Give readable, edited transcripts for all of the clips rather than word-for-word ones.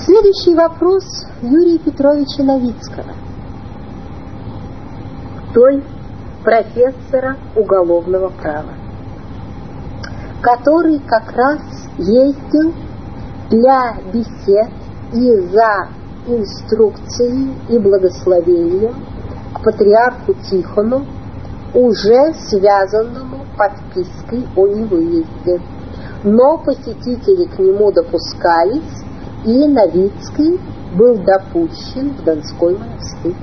Следующий вопрос Юрия Петровича Новицкого, то есть профессора уголовного права, который как раз ездил для бесед и за инструкцией и благословением к патриарху Тихону, уже связанному подпиской о невыезде. Но посетители к нему допускались, и Новицкий был допущен в Донской монастырь.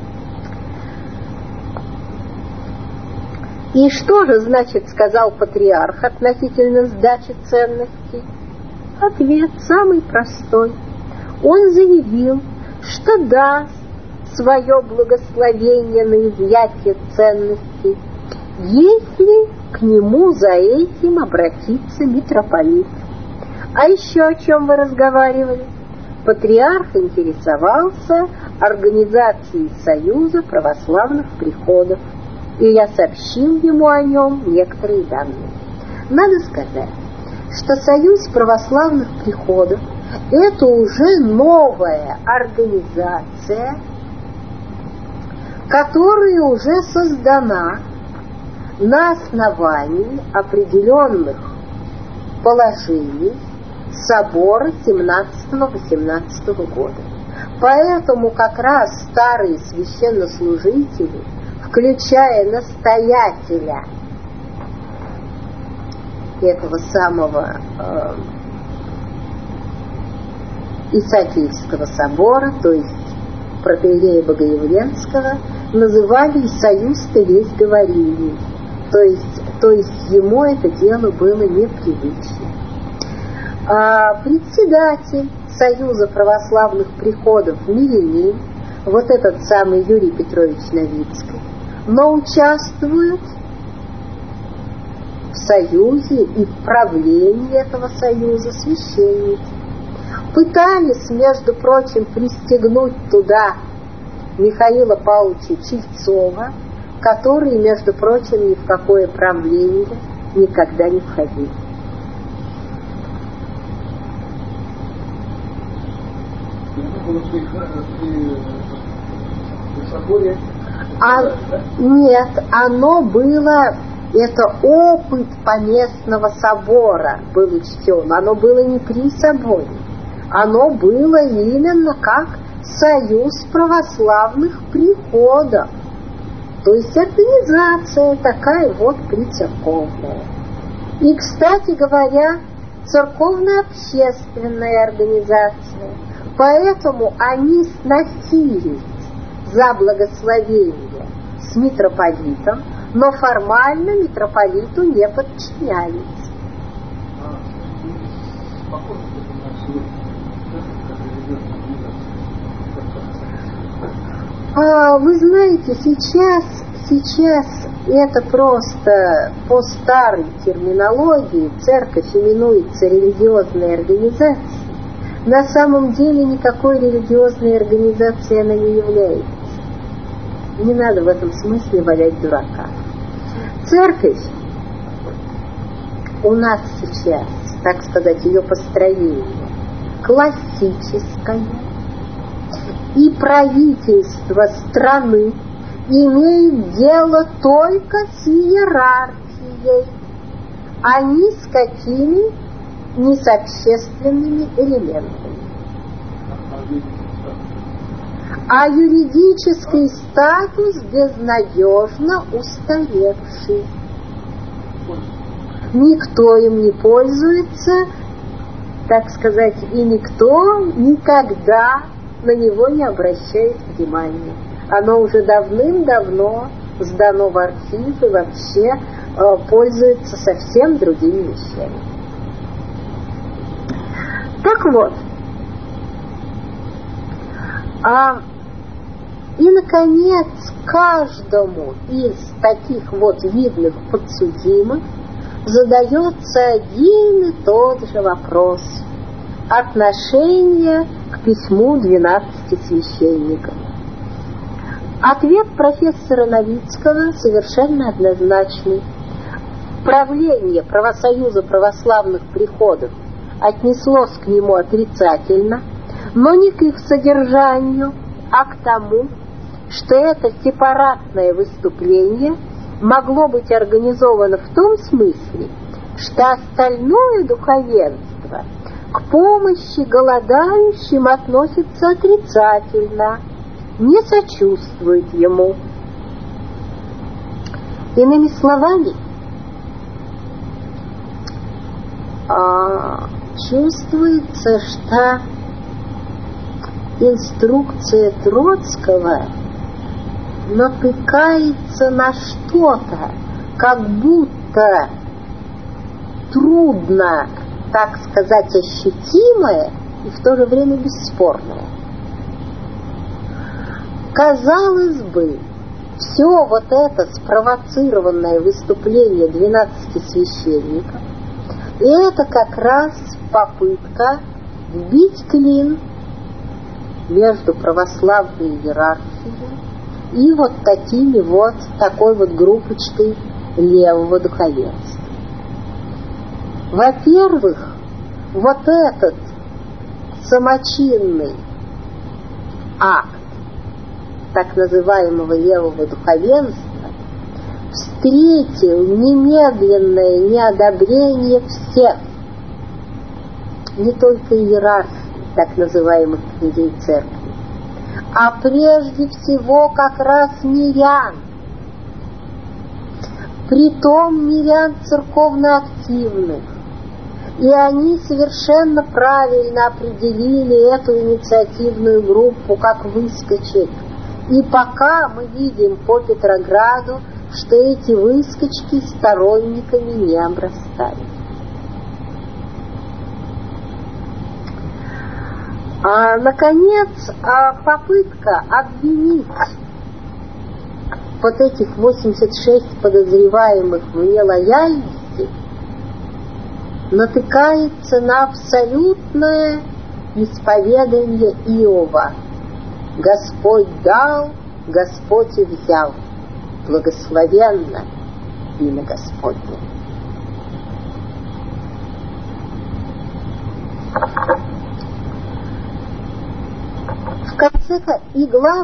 И что же, значит, сказал патриарх относительно сдачи ценностей? Ответ самый простой. Он заявил, что даст свое благословение на изъятие ценностей, если к нему за этим обратится митрополит. А еще о чем вы разговаривали? Патриарх интересовался организацией Союза православных приходов, и я сообщил ему о нем некоторые данные. Надо сказать, что Союз православных приходов – это уже новая организация, которая уже создана на основании определенных положений собора 17-18 года. Поэтому как раз старые священнослужители, включая настоятеля этого самого Исаакиевского собора, то есть протоиерея Богоявленского, называли союз-то весь говорильный. То есть ему это дело было непривычно. Председатель Союза православных приходов Мирянин, вот этот самый Юрий Петрович Новицкий, но участвует в союзе и в правлении этого союза священники. Пытались, между прочим, пристегнуть туда Михаила Павловича Чельцова, который, между прочим, ни в какое правление никогда не входил. Нет, оно было, это опыт поместного собора был учтен, оно было не при соборе, оно было именно как союз православных приходов, то есть организация такая вот прицерковная. И, кстати говоря, церковно-общественная организация, поэтому они сносились за благословение с митрополитом, но формально митрополиту не подчинялись. Вы знаете, сейчас это просто по старой терминологии церковь именуется религиозной организацией. На самом деле никакой религиозной организацией она не является. Не надо в этом смысле валять дурака. Церковь у нас сейчас, так сказать, ее построение классическое, и правительство страны имеет дело только с иерархией, а ни с какими, ни с общественными элементами. А юридический статус безнадежно устаревший. Никто им не пользуется, так сказать, и никто никогда на него не обращает внимания. Оно уже давным-давно сдано в архив и вообще пользуется совсем другими вещами. Так вот, и, наконец, каждому из таких вот видных подсудимых задается один и тот же вопрос: отношение к письму 12 священников. Ответ профессора Новицкого совершенно однозначный. Правление Правосоюза православных приходов отнеслось к нему отрицательно, но не к их содержанию, а к тому, что это сепаратное выступление могло быть организовано в том смысле, что остальное духовенство к помощи голодающим относится отрицательно, не сочувствует ему. Иными словами, чувствуется, что инструкция Троцкого натыкается на что-то, как будто трудно, так сказать, ощутимое и в то же время бесспорное. Казалось бы, все вот это спровоцированное выступление 12 священников, и это как раз попытка вбить клин между православной иерархией и вот такой вот группочкой левого духовенства. Во-первых, вот этот самочинный акт так называемого левого духовенства встретил немедленное неодобрение всех, не только иерархии так называемых князей церкви, а прежде всего как раз мирян. Притом мирян церковно активных. И они совершенно правильно определили эту инициативную группу как выскочек. И пока мы видим по Петрограду, что эти выскочки сторонниками не обрастали. Наконец, попытка обвинить вот этих 86 подозреваемых в нелояльности натыкается на абсолютное исповедание Иова. Господь дал, Господь и взял. Благословенно имя Господне. В конце и главное,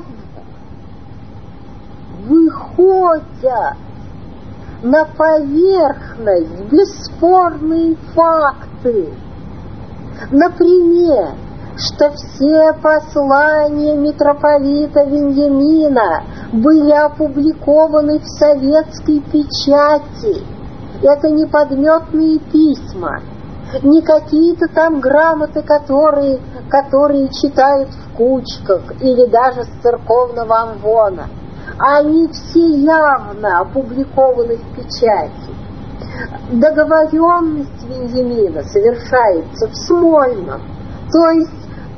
выходят на поверхность бесспорные факты. Например, что все послания митрополита Вениамина были опубликованы в советской печати. Это не подметные письма, не какие-то там грамоты, которые читают в кучках или даже с церковного амвона. Они все явно опубликованы в печати. Договоренность Вениамина совершается в Смольном, то есть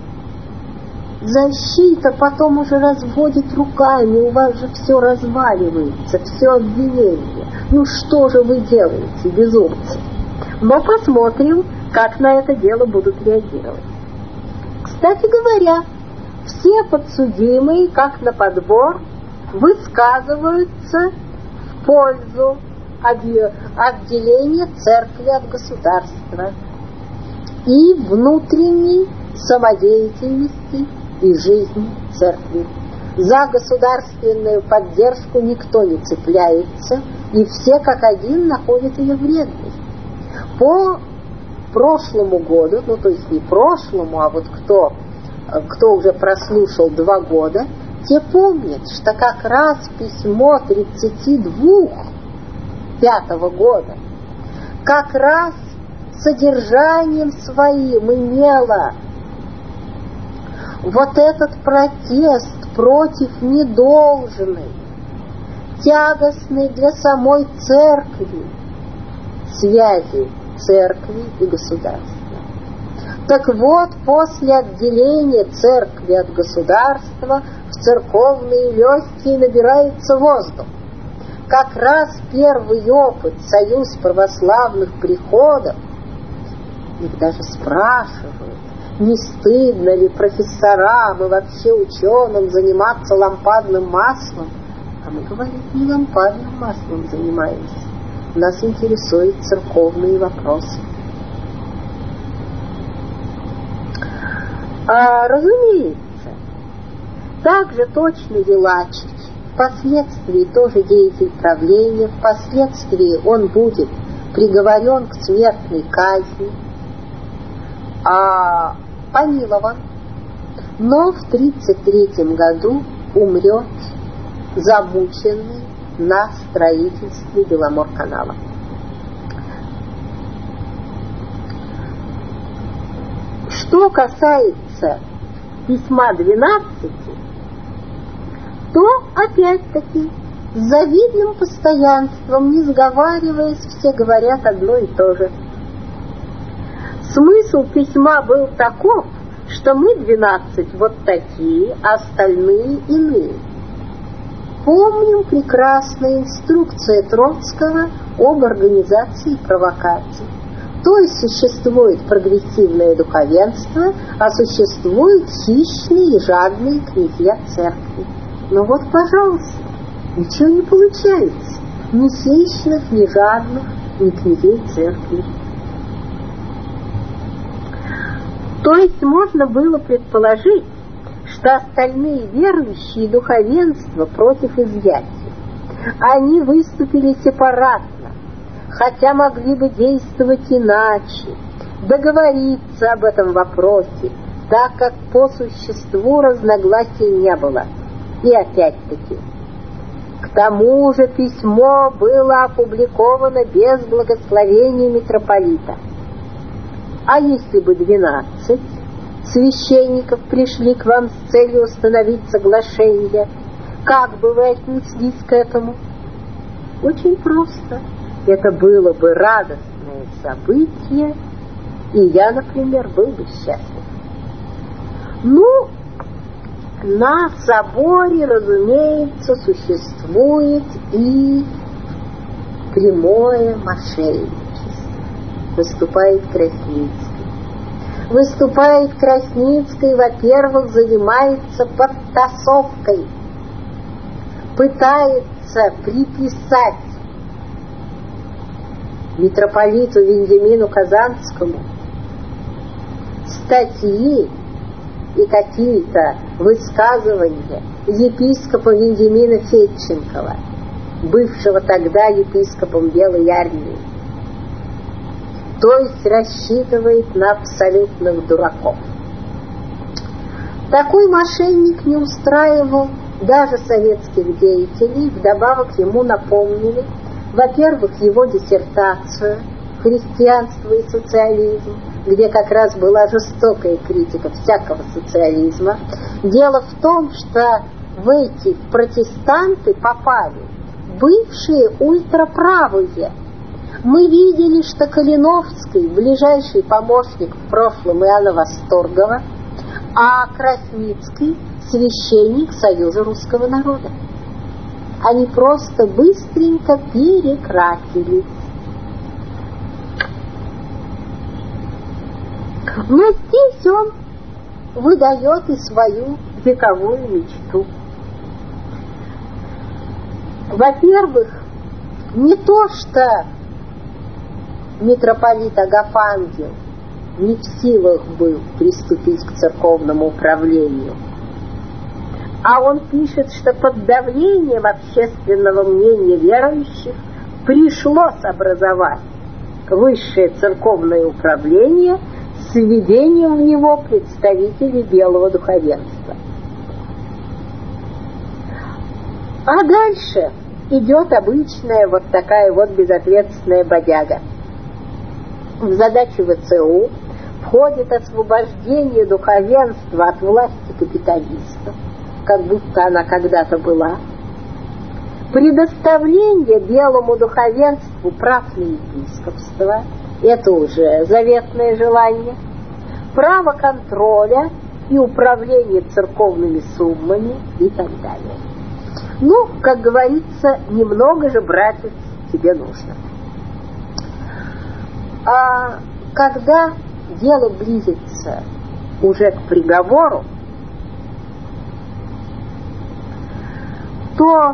защита потом уже разводит руками, у вас же все разваливается, все обвинение. Ну что же вы делаете, безумцы? Но посмотрим, как на это дело будут реагировать. Кстати говоря, все подсудимые, как на подбор, высказываются в пользу отделения церкви от государства и внутренней самодеятельности и жизни церкви. За государственную поддержку никто не цепляется, и все как один находят ее вредной. По прошлому году, ну то есть не прошлому, а вот кто уже прослушал 2 года, те помнят, что как раз письмо 32 5-го года как раз содержанием своим имело вот этот протест против недолжной, тягостной для самой церкви связи церкви и государства. Так вот, после отделения церкви от государства в церковные легкие набирается воздух. Как раз первый опыт союз православных приходов, их даже спрашивают, не стыдно ли профессорам и вообще ученым заниматься лампадным маслом. А мы говорим, не лампадным маслом занимаемся. Нас интересуют церковные вопросы. Разумеется, также точно Елачич, впоследствии тоже деятель правления, впоследствии он будет приговорен к смертной казни, помилован, но в 1933 году умрет замученный на строительстве Беломорканала. Что касается письма 12, то опять-таки с завидным постоянством, не сговариваясь, все говорят одно и то же. Смысл письма был таков, что мы 12 вот такие, а остальные иные. Помним прекрасная инструкция Троцкого об организации провокаций. То есть существует прогрессивное духовенство, а существуют хищные и жадные князья церкви. Но вот, пожалуйста, ничего не получается. Ни хищных, ни жадных, ни князей церкви. То есть можно было предположить, что остальные верующие и духовенство против изъятия. Они выступили сепаратно, хотя могли бы действовать иначе, договориться об этом вопросе, так как по существу разногласий не было. И опять-таки, к тому же письмо было опубликовано без благословения митрополита. А если бы 12 священников пришли к вам с целью установить соглашение, как бы вы отнеслись к этому? Очень просто. Это было бы радостное событие, и я, например, был бы счастлив. Ну, на соборе, разумеется, существует и прямое мошенничество. Выступает Красницкий, во-первых, занимается подтасовкой, пытается приписать митрополиту Вениамину Казанскому статьи и какие-то высказывания епископа Вениамина Федченкова, бывшего тогда епископом Белой армии. То есть рассчитывает на абсолютных дураков. Такой мошенник не устраивал даже советских деятелей. Вдобавок ему напомнили, во-первых, его диссертацию «Христианство и социализм», где как раз была жестокая критика всякого социализма. Дело в том, что в эти протестанты попали бывшие ультраправые. Мы видели, что Калиновский, ближайший помощник в прошлом Иоанна Восторгова, а Красницкий – священник Союза русского народа. Они просто быстренько перекрасились. Но здесь он выдает и свою вековую мечту. Во-первых, не то, что митрополит Агафангел не в силах был приступить к церковному управлению, а он пишет, что под давлением общественного мнения верующих пришлось образовать высшее церковное управление с введением в него представителей белого духовенства. А дальше идет обычная вот такая вот безответственная бодяга. В задачу ВЦУ входит освобождение духовенства от власти капиталистов, как будто она когда-то была, предоставление белому духовенству прав на епископство, это уже заветное желание, право контроля и управления церковными суммами и так далее. Ну, как говорится, немного же, братец, тебе нужно. А когда дело близится уже к приговору, то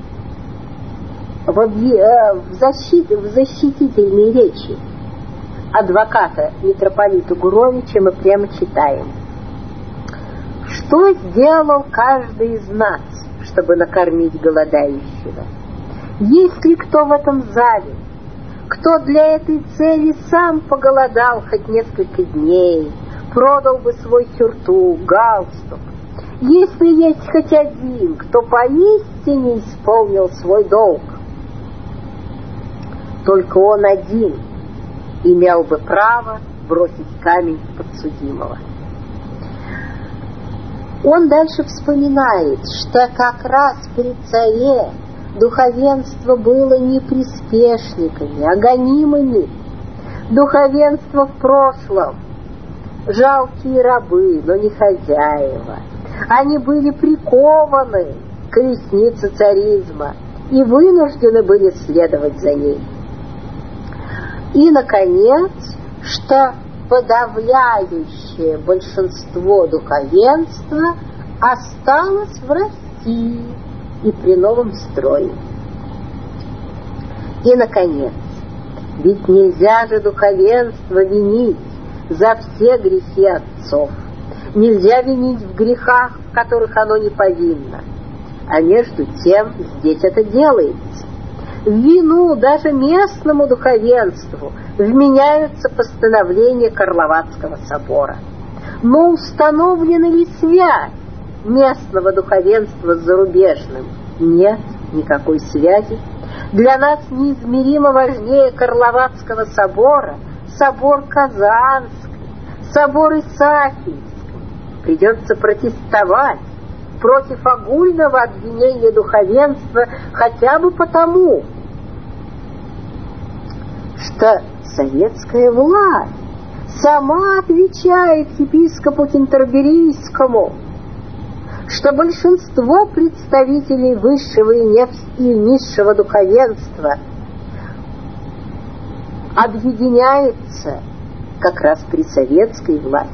в защитительной речи адвоката митрополиту Гуровича мы прямо читаем. Что сделал каждый из нас, чтобы накормить голодающего? Есть ли кто в этом зале, кто для этой цели сам поголодал хоть несколько дней, продал бы свой сюртук, галстук? Если есть хоть один, кто поистине исполнил свой долг, только он один имел бы право бросить камень в подсудимого. Он дальше вспоминает, что как раз при царе духовенство было не приспешниками, а гонимыми. Духовенство в прошлом — жалкие рабы, но не хозяева. Они были прикованы к колеснице царизма и вынуждены были следовать за ней. И, наконец, что подавляющее большинство духовенства осталось в России и при новом строе. И, наконец, ведь нельзя же духовенство винить за все грехи отцов. Нельзя винить в грехах, в которых оно не повинно. А между тем здесь это делается. В вину даже местному духовенству вменяются постановления Карловацкого собора. Но установлена ли связь местного духовенства с зарубежным? Нет никакой связи. Для нас неизмеримо важнее Карловацкого собора собор Казанский, собор Исаакиевский. Придется протестовать против огульного обвинения духовенства хотя бы потому, что советская власть сама отвечает епископу Кентерберийскому, что большинство представителей высшего и низшего духовенства объединяется как раз при советской власти.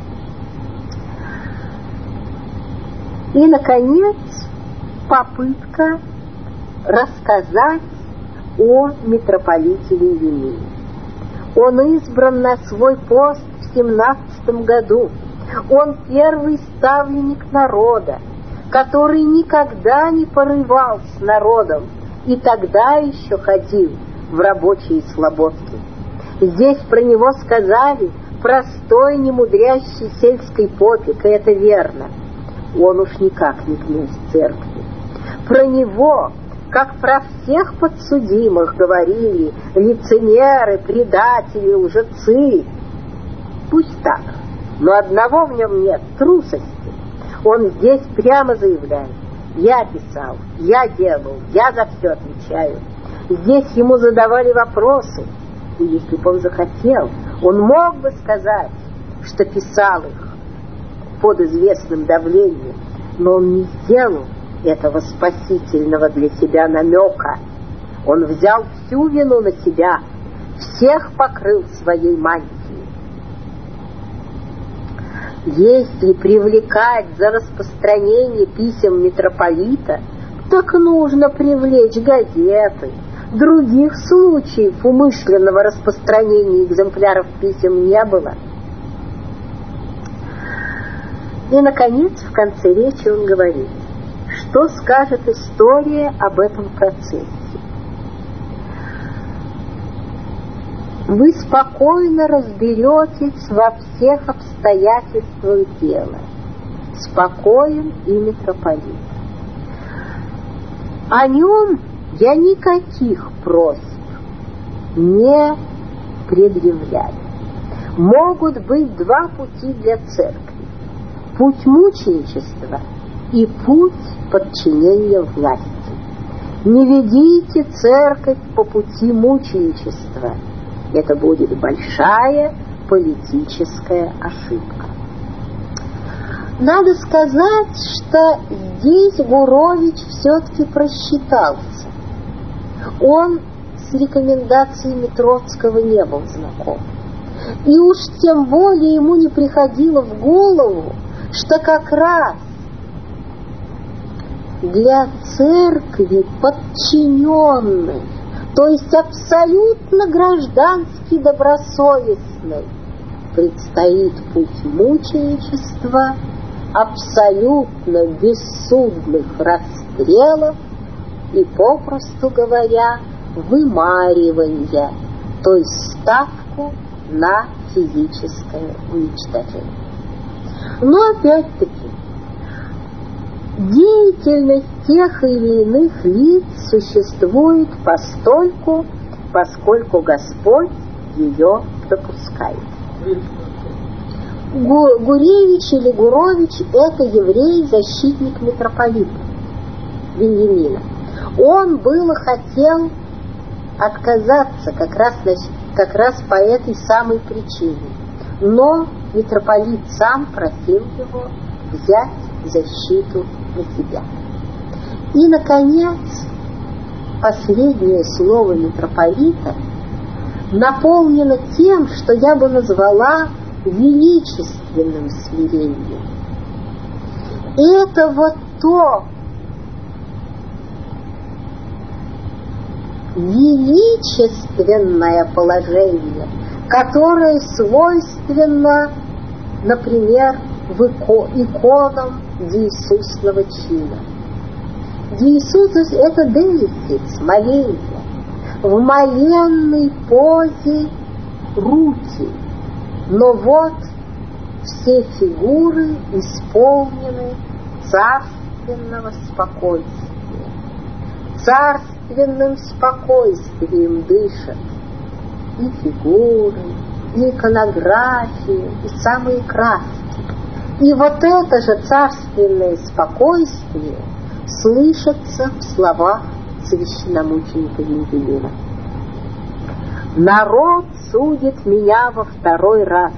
И, наконец, попытка рассказать о митрополите Левине. Он избран на свой пост в 17 году. Он первый ставленник народа, который никогда не порывал с народом и тогда еще ходил в рабочие слободки. Здесь про него сказали простой, немудрящий сельский попик, и это верно. Он уж никак не князь церкви. Про него, как про всех подсудимых, говорили лицемеры, предатели, лжецы. Пусть так, но одного в нем нет — трусости. Он здесь прямо заявляет: я писал, я делал, я за все отвечаю. Здесь ему задавали вопросы, и если бы он захотел, он мог бы сказать, что писал их под известным давлением, но он не сделал этого спасительного для себя намека. Он взял всю вину на себя, всех покрыл своей мантией. Если привлекать за распространение писем митрополита, так нужно привлечь газеты. Других случаев умышленного распространения экземпляров писем не было. И, наконец, в конце речи он говорит, что скажет история об этом процессе. Вы спокойно разберетесь во всех обстоятельствах дела. Спокоен и митрополит. О нем я никаких просьб не предъявляю. Могут быть два пути для церкви: путь мученичества и путь подчинения власти. Не ведите церковь по пути мученичества. Это будет большая политическая ошибка. Надо сказать, что здесь Гурович все-таки просчитался. Он с рекомендациями Троцкого не был знаком. И уж тем более ему не приходило в голову, что как раз для церкви подчиненный, то есть абсолютно гражданский, добросовестный, предстоит путь мученичества, абсолютно бессудных расстрелов и, попросту говоря, вымаривания, то есть ставку на физическое уничтожение. Но опять-таки, деятельность тех или иных лиц существует постольку, поскольку Господь ее допускает. Гуревич или Гурович – это еврей, защитник митрополита Вениамина. Он было хотел отказаться как раз по этой самой причине, но митрополит сам просил его взять защиту на себя. И, наконец, последнее слово митрополита наполнено тем, что я бы назвала величественным смирением. И это вот то величественное положение, которое свойственно, например, иконам Иисусного чина. Иисус – это Дейфиц, моление, в моленной позе руки, но вот все фигуры исполнены царственного спокойствия. Царственным спокойствием дышат и фигуры, и иконографии, и самые краски. И вот это же царственное спокойствие слышится в словах священномученика Вениамина. Народ судит меня во второй раз.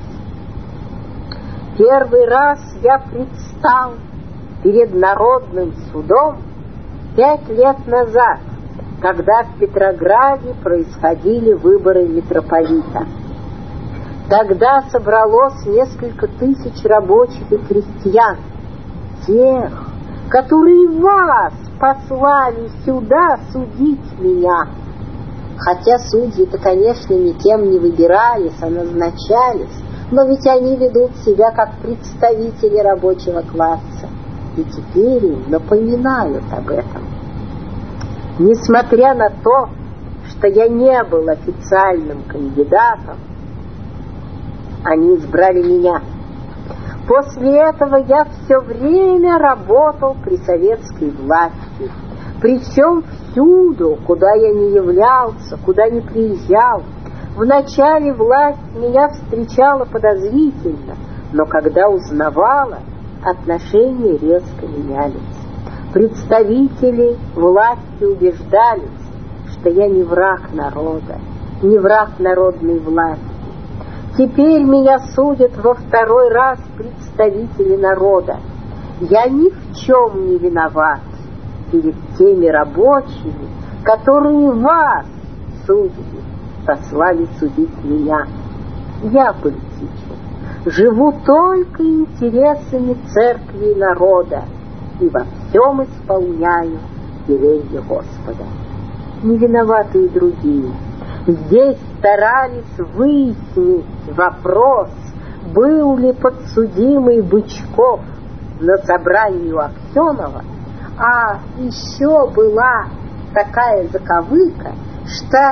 Первый раз я предстал перед народным судом 5 лет назад, когда в Петрограде происходили выборы митрополита. Тогда собралось несколько тысяч рабочих и крестьян, тех, которые вас послали сюда судить меня. Хотя судьи-то, конечно, никем не выбирались, а назначались, но ведь они ведут себя как представители рабочего класса. И теперь им напоминают об этом. Несмотря на то, что я не был официальным кандидатом, они избрали меня. После этого я все время работал при советской власти. Причем всюду, куда я не являлся, куда не приезжал. Вначале власть меня встречала подозрительно, но когда узнавала, отношения резко менялись. Представители власти убеждались, что я не враг народа, не враг народной власти. Теперь меня судят во второй раз представители народа. Я ни в чем не виноват перед теми рабочими, которые вас судили, послали судить меня. Я политичен, живу только интересами церкви и народа и во всем исполняю веление Господа. Не виноваты и другие. Здесь старались выяснить вопрос, был ли подсудимый Бычков на собрании у Аксенова, а еще была такая заковыка, что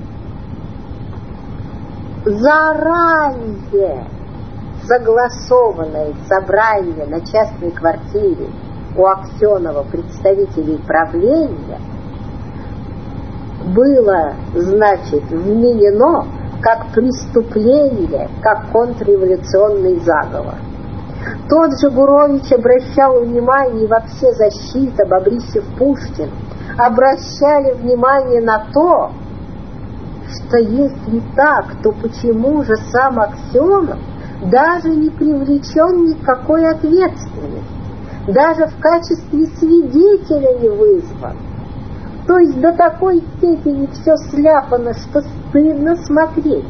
заранее согласованное собрание на частной квартире у Аксенова представителей правления было, значит, вменено как преступление, как контрреволюционный заговор. Тот же Гурович обращал внимание, и вообще защита Бобрищев-Пушкин обращали внимание на то, что если так, то почему же сам Аксенов даже не привлечен ни к какой ответственности, даже в качестве свидетеля не вызван. То есть до такой степени все сляпано, что стыдно смотреть.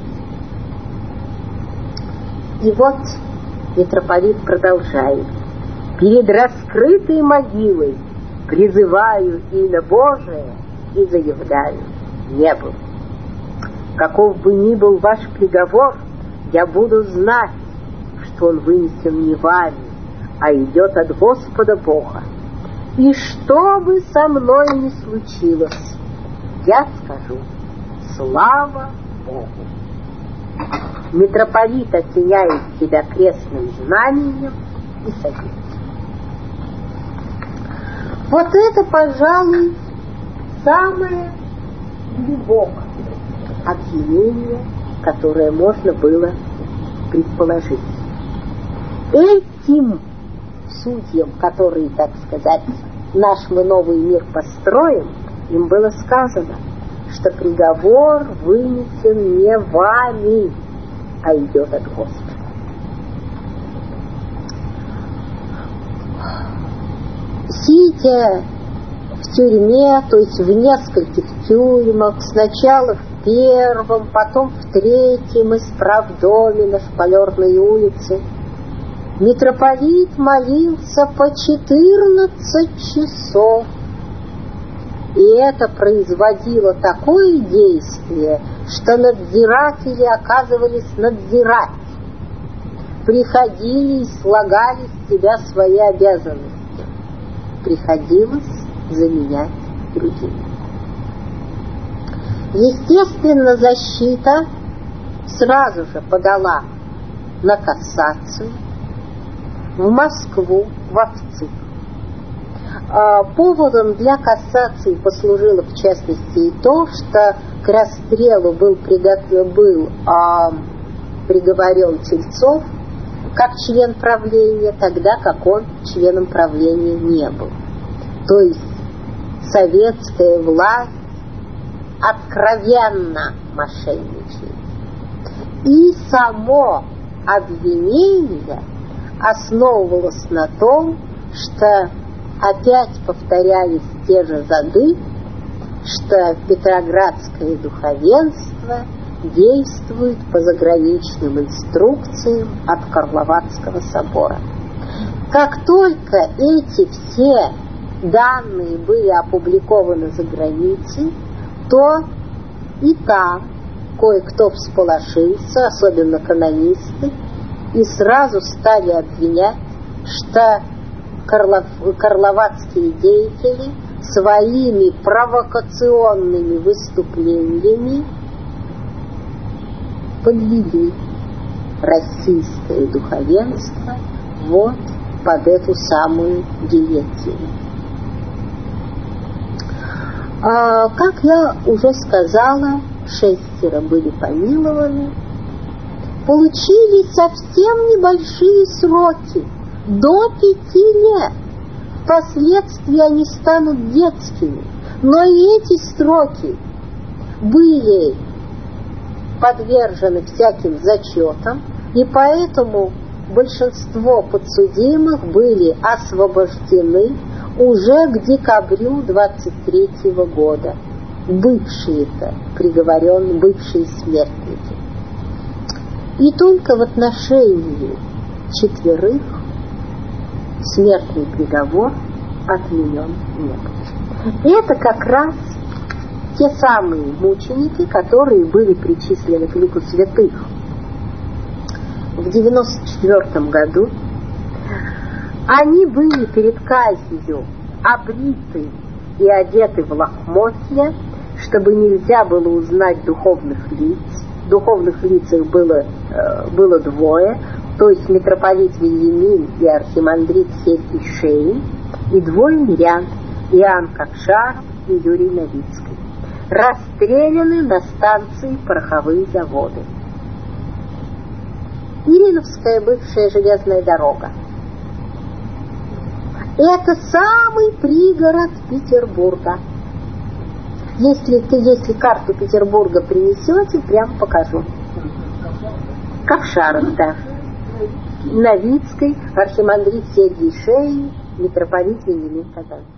И вот митрополит продолжает. Перед раскрытой могилой призываю имя Божие и заявляю: не был. Каков бы ни был ваш приговор, я буду знать, что он вынесен не вами, а идет от Господа Бога. И что бы со мной ни случилось, я скажу: слава Богу. Митрополит осеняет себя крестным знамением и садится. Вот это, пожалуй, самое глубокое обвинение, которое можно было предположить. Этим судьям, которые, так сказать, наш мы новый мир построим, им было сказано, что приговор вынесен не вами, а идет от Господа. Сидя в тюрьме, то есть в нескольких тюрьмах, сначала в первом, потом в третьем исправдоме на Шпалерной улице, митрополит молился по 14 часов. И это производило такое действие, что надзиратели оказывались надзирать, приходили и слагали с себя свои обязанности. Приходилось заменять другими. Естественно, защита сразу же подала на кассацию в Москву, в ОФЦИК. Поводом для кассации послужило, в частности, и то, что к расстрелу был приговорен Тельцов как член правления, тогда как он членом правления не был. То есть советская власть откровенно мошенничает. И само обвинение основывалось на том, что опять повторялись те же зады, что петроградское духовенство действует по заграничным инструкциям от Карловацкого собора. Как только эти все данные были опубликованы за границей, то и там кое-кто всполошился, особенно канонисты, и сразу стали обвинять, что карловацкие деятели своими провокационными выступлениями подвели российское духовенство вот под эту самую гильотину. Как я уже сказала, 6 были помилованы, получили совсем небольшие сроки, до 5 лет. Впоследствии они станут детскими. Но и эти сроки были подвержены всяким зачетам, и поэтому большинство подсудимых были освобождены уже к декабрю 23 года. Бывшие-то приговоренные, бывшие смертники. И только в отношении 4 смертный приговор отменен не был. Это как раз те самые мученики, которые были причислены к лику святых в 94 году. Они были перед казнью обриты и одеты в лохмотья, чтобы нельзя было узнать духовных лиц. Духовных лиц их было 2, то есть митрополит Вильямин и архимандрит Сергий Шейн, и 2 мирян, Иоанн Кокшаров и Юрий Новицкий, расстреляны на станции пороховые заводы. Ильиновская бывшая железная дорога. Это самый пригород Петербурга. Если карту Петербурга принесете, прям покажу. Кокшаров, да. Новицкий, архимандрит Сергий Шейн, митрополит Вениамин Казанский.